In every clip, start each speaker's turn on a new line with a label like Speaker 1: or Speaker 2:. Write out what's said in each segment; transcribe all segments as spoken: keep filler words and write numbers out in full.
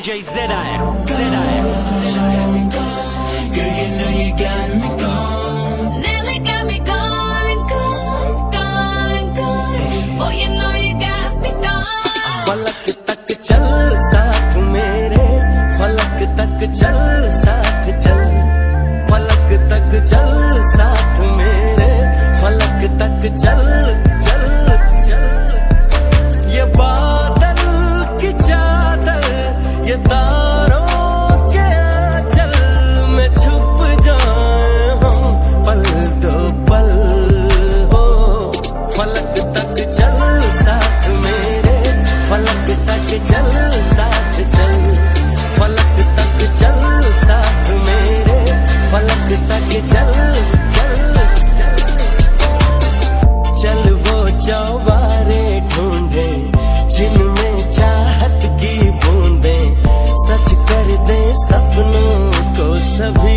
Speaker 1: J Z I M, Z I M. Girl, you know you got me gone. Nearly got me gone, gone, gone, gone. Boy, you know you got me gone.
Speaker 2: फलक तक चल साथ मेरे, फलक तक चल साथ चल, फलक तक चल साथ मेरे, फलक तक चल चल चल। ये बादल की चादर, ये तारों के आंचल में छुप जाए हम पल दो पल हो। फलक तक चल साथ मेरे, फलक तक चल साथ चल, फलक तक चल साथ मेरे, फलक तक चल चल चल। चल वो चौबारे ढूंढे जिनमें चाहत की बूंदें, सच कर दे सपनों को सभी।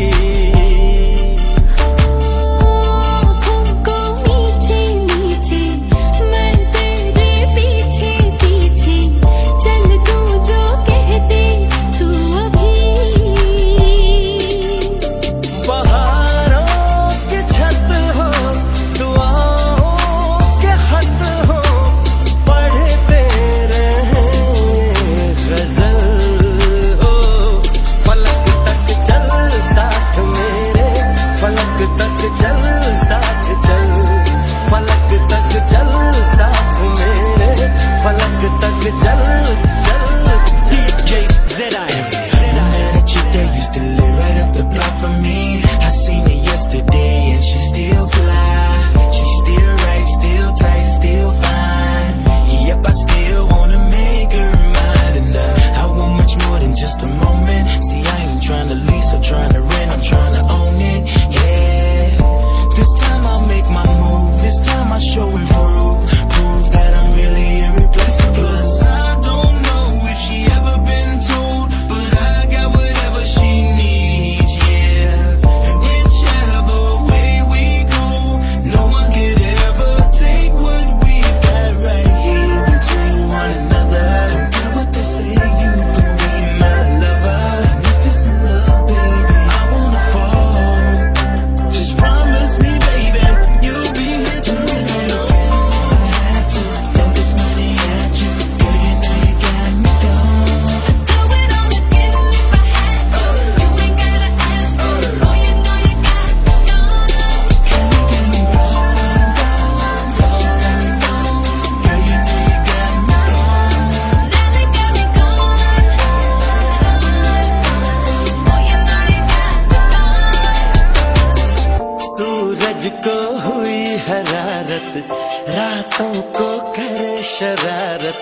Speaker 2: को हुई हरारत, रातों को करे शरारत,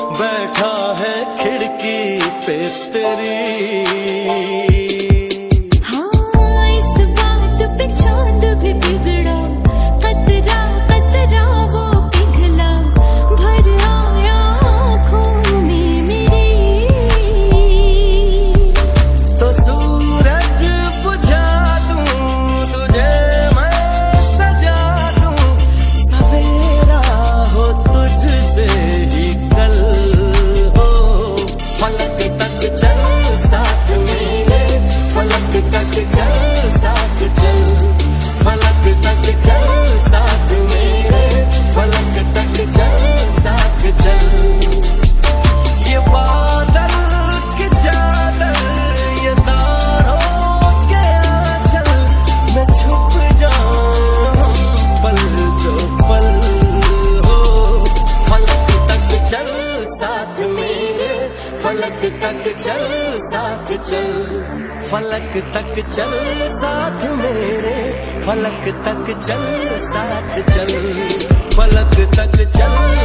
Speaker 2: बैठा है खिड़की पे तेरी। फलक तक चल साथ चल, फलक तक चल साथ मेरे, फलक तक चल साथ चल, फलक तक चल।